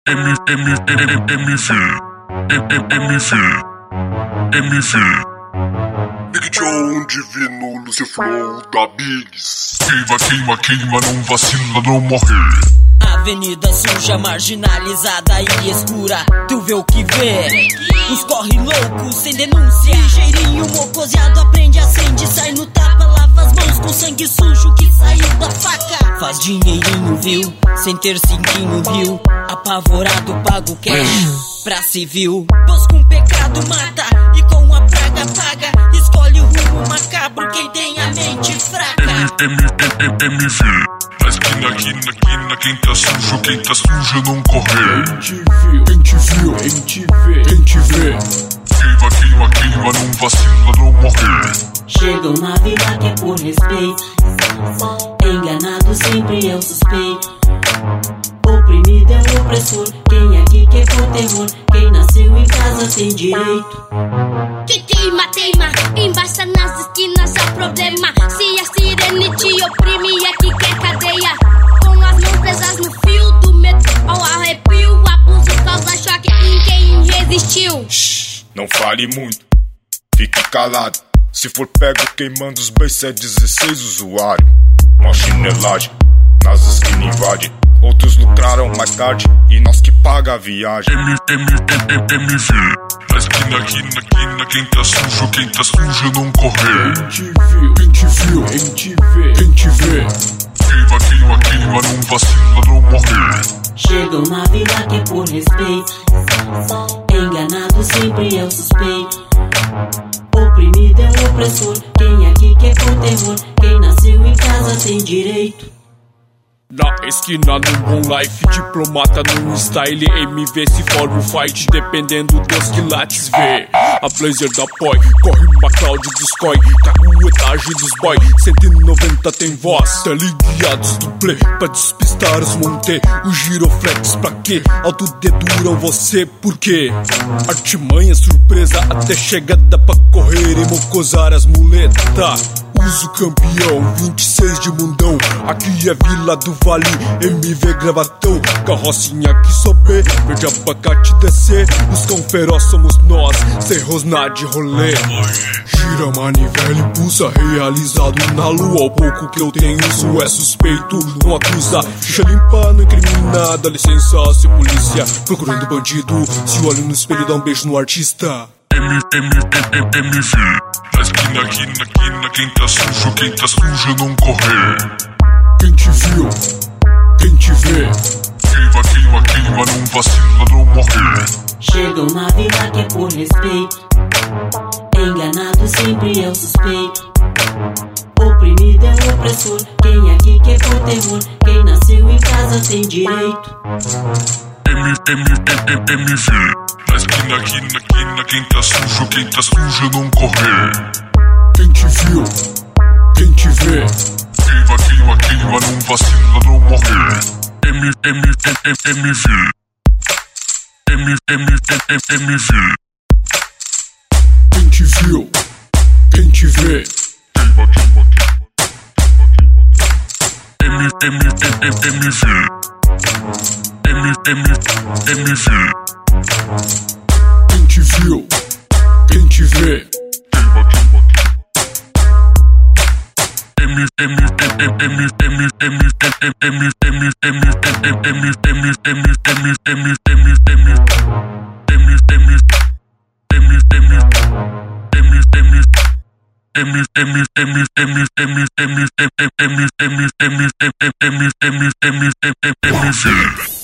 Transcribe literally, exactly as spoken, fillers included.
M M M C M C M C Big John, Divino, Lucio Flow da Biggs. Queima, queima, queima, não vacila, não morre. Avenida suja, marginalizada e escura, tu vê o que vê. Uns corre loucos sem denúncia. Ligeirinho, mocoseado, aprende, acende, sai no tapa, lava as mãos com sangue sujo que saiu da faca. Faz dinheirinho, viu? Sem ter cinquinho, viu? Apavorado, paga o cash pra civil. Pois com pecado mata e com a praga paga. Escolhe o rumo macabro quem tem a mente fraca. M M M C na esquina, quina, quina, quem tá sujo, quem tá sujo não correr. Quem te viu, quem te viu, quem te vê, quem te vê. Queima, queima, queima, não vacila, não morrer. Chegam na vida que é por respeito. Enganado sempre é o suspeito. Oprimido é o opressor. Quem aqui quer por terror? Quem nasceu em casa tem direito. Que queima, teima, embaixo nas esquinas é o problema. Se a sirene te oprime, aqui quer cadeia. Com as mãos presas no fio do medo ao arrepio. Abuso causa choque em quem resistiu. Shhh, não fale muito, fique calado. Se for pego queimando os B C dezesseis usuário. Uma chinelagem, nas esquinas invade. Outros lucraram mais tarde e nós que paga a viagem. M M M C na esquina, quina, quina, quem tá sujo, quem tá sujo não correr. Quem te viu, quem te viu, quem te vê, quem te vê. Queima, queima, queima, não vacila, não morrer. Chegam na vida que é por respeito. Enganado sempre é o suspeito. Oprimido é o opressor. Quem aqui quer por terror? Quem nasceu em casa tem direito. Na esquina, no bom life, diplomata no style, M V se for o fight, dependendo dos quilates vê. A blazer da poi, corre uma cloud dos coi, caguetagem dos boy, cento e noventa tem voz. Teleguiados do play, pra despistar os monte, o giroflex pra quê? Autodeduram você, por quê? Artimanha, surpresa, até chegada pra correr e mocosar as muletas. Uso campeão, vinte e seis de mundão. Aqui é Vila do Vale, M V gravatão. Carrocinha que sobe, verde abacate descer. Os cão feroz somos nós, sem rosnar de rolê. Gira manivela e pulsa, realizado na lua. O pouco que eu tenho, isso é suspeito, não acusa. Ficha limpa, não incrimina, dá licença, se polícia procurando bandido. Se olha no espelho, dá um beijo no artista. M M M C na esquina, quina, quina, quem tá sujo, quem tá sujo não correr. Quem te viu, quem te vê. Queima, queima, queima, não vacila, não morrer. Chegam na vida que é por respeito. Enganado sempre é o suspeito. Oprimido é o opressor. Quem aqui quer por terror? Quem nasceu em casa tem direito. M M M C na esquina, quina, quina, quem tá sujo, quem tá sujo não correr. Quem te viu, quem te vê. Queima, queima, queima, não vacila, não morrer. M M M C M M M C Quem te viu, quem te vê. Queima, queima, queima, M M M C M M M C Quem te viu, quem te vê. Queima, queima, M M M M M M M M M M M C